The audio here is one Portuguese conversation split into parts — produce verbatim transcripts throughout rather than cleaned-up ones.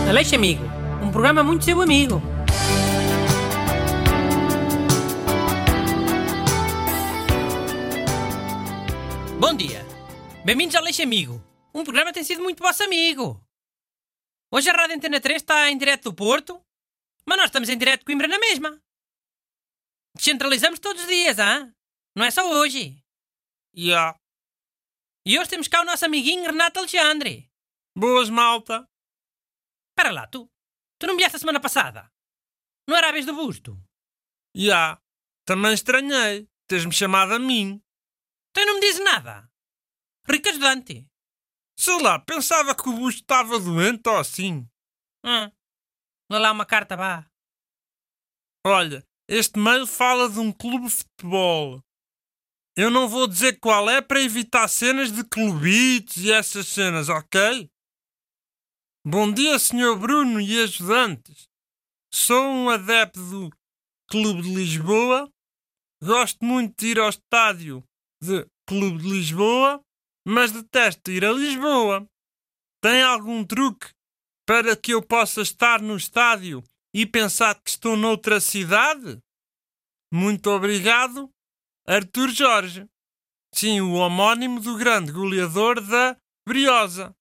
Aleixo Amigo, um programa muito seu amigo. Bom dia. Bem-vindos ao Aleixo Amigo. Um programa que tem sido muito vosso amigo. Hoje a Rádio Antena três está em direto do Porto, mas nós estamos em direto de Coimbra na mesma. Descentralizamos todos os dias, hein? Não é só hoje. Yeah. E hoje temos cá o nosso amiguinho Renato Alexandre. Boas, malta. Espera lá, tu. Tu não me vieste a semana passada? Não era a vez do busto? Já. Yeah. Também estranhei teres-me chamado a mim. Tu não me dizes nada. Rico ajudante. Sei lá, pensava que o busto estava doente ou assim. Hum. Lê lá uma carta, vá. Olha, este mail fala de um clube de futebol. Eu não vou dizer qual é para evitar cenas de clubites e essas cenas, ok? Bom dia, senhor Bruno e ajudantes. Sou um adepto do Clube de Lisboa. Gosto muito de ir ao estádio de Clube de Lisboa, mas detesto ir a Lisboa. Tem algum truque para que eu possa estar no estádio e pensar que estou noutra cidade? Muito obrigado, Artur Jorge. Sim, o homónimo do grande goleador da Briosa.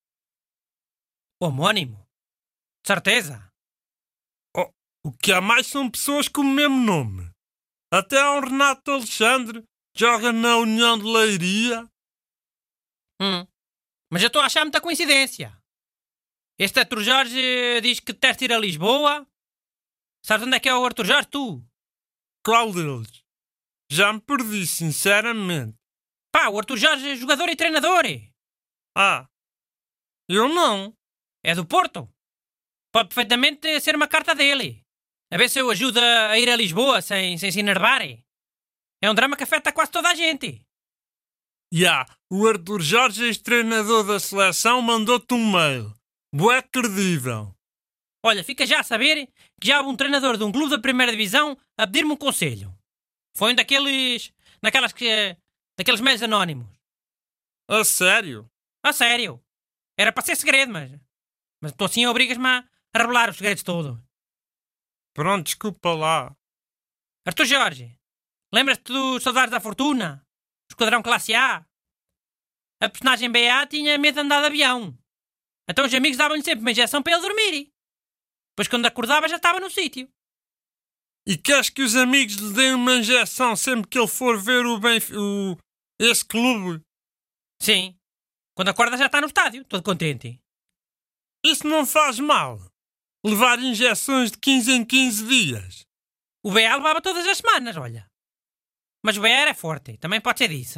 O homónimo? De certeza? Oh, o que há mais são pessoas com o mesmo nome. Até há um Renato Alexandre, joga na União de Leiria. Hum. Mas eu estou a achar muita coincidência. Este Artur Jorge diz que detesta ir a Lisboa. Sabes onde é que é o Artur Jorge, tu? Qual deles? Já me perdi, sinceramente. Pá, o Artur Jorge é jogador e treinador. Ah, eu não. É do Porto. Pode perfeitamente ser uma carta dele. A ver se eu ajudo a ir a Lisboa sem, sem se enervar. É um drama que afeta quase toda a gente. Já, yeah, o Artur Jorge, ex-treinador da seleção, mandou-te um mail. Bué credível. Olha, fica já a saber que já houve um treinador de um clube da primeira divisão a pedir-me um conselho. Foi um daqueles... daquelas que... daqueles mails anónimos. A sério? A sério. Era para ser segredo, mas... mas tu assim obrigas-me a, a revelar os segredos todos. Pronto, desculpa lá. Artur Jorge, lembras-te dos Soldados da Fortuna? O Esquadrão Classe A? A personagem B A tinha medo de andar de avião. Então os amigos davam-lhe sempre uma injeção para ele dormir. Depois quando acordava já estava no sítio. E queres que os amigos lhe deem uma injeção sempre que ele for ver o Benf... o... esse clube? Sim. Quando acorda já está no estádio, todo contente. Isso não faz mal. Levar injeções de quinze em quinze dias. O B A levava todas as semanas, olha. Mas o B A era forte, também pode ser disso.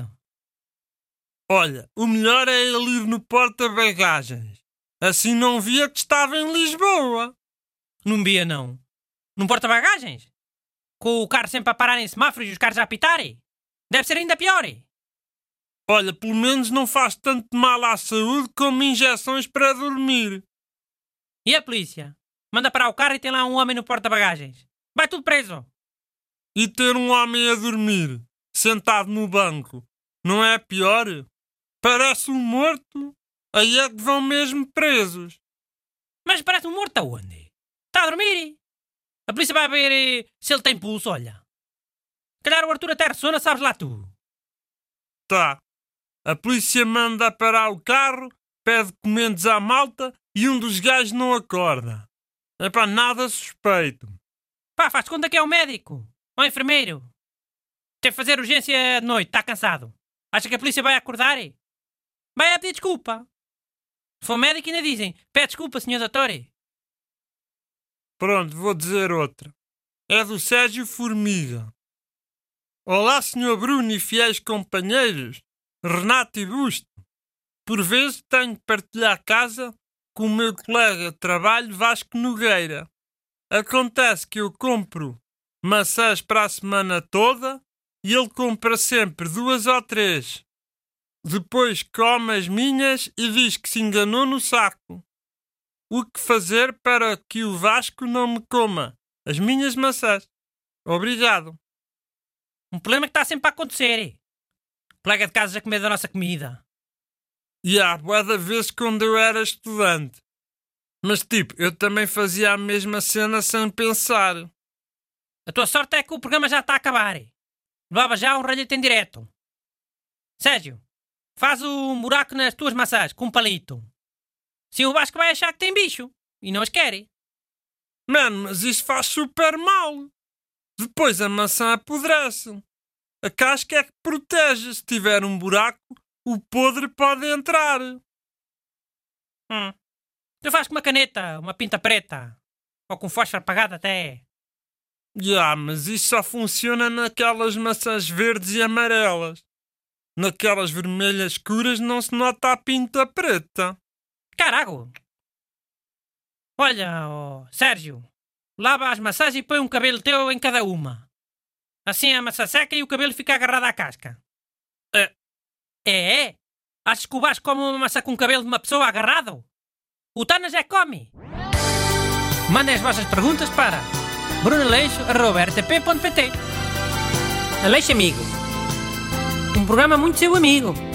Olha, o melhor é ele ir no porta-bagagens. Assim não via que estava em Lisboa. Não via, não. Num porta-bagagens? Com o carro sempre a parar em semáforos e os carros a apitarem? Deve ser ainda pior. Olha, pelo menos não faz tanto mal à saúde como injeções para dormir. E a polícia? Manda parar o carro e tem lá um homem no porta-bagagens. Vai tudo preso. E ter um homem a dormir, sentado no banco, não é pior? Parece um morto. Aí é que vão mesmo presos. Mas parece um morto aonde? Está a dormir. A polícia vai ver se ele tem pulso, olha. Calhar o Artur até ressona, sabes lá tu. Tá. A polícia manda parar o carro, pede documentos à malta e um dos gajos não acorda. É para nada suspeito. Pá, faz conta que é o médico. Ou o enfermeiro. Teve que fazer urgência de noite, está cansado. Acha que a polícia vai acordar? Vai a pedir desculpa. Se for médico ainda dizem, pede desculpa, senhor doutor. Pronto, vou dizer outra. É do Sérgio Formiga. Olá, senhor Bruno e fiéis companheiros, Renato e Busto. Por vezes tenho que partilhar casa com o meu colega de trabalho Vasco Nogueira. Acontece que eu compro maçãs para a semana toda e ele compra sempre duas ou três. Depois come as minhas e diz que se enganou no saco. O que fazer para que o Vasco não me coma as minhas maçãs? Obrigado. Um problema que está sempre a acontecer. O colega de casa já comeu da nossa comida. E há bué de vezes quando eu era estudante. Mas tipo, eu também fazia a mesma cena sem pensar. A tua sorte é que o programa já está a acabar. Levava já um ralhete em direto. Sérgio, faz um buraco nas tuas maçãs com um palito. Sim, o Vasco vai achar que tem bicho e não as quer. Mano, mas isto faz super mal. Depois a maçã apodrece. A casca é que protege. Se tiver um buraco, o podre pode entrar. Hum. Tu fazes com uma caneta, uma pinta preta. Ou com fósforo apagado até. Já, yeah, mas isso só funciona naquelas maçãs verdes e amarelas. Naquelas vermelhas escuras não se nota a pinta preta. Carago! Olha, oh, Sérgio, lava as maçãs e põe um cabelo teu em cada uma. Assim a maçã seca e o cabelo fica agarrado à casca. É. É? é? Achas que o Vasco come uma maçã com o cabelo de uma pessoa agarrado? O Tanas é que come. Mandem as vossas perguntas para brunaleixo arroba r t p ponto p t. Aleixo Amigo. Um programa muito seu amigo.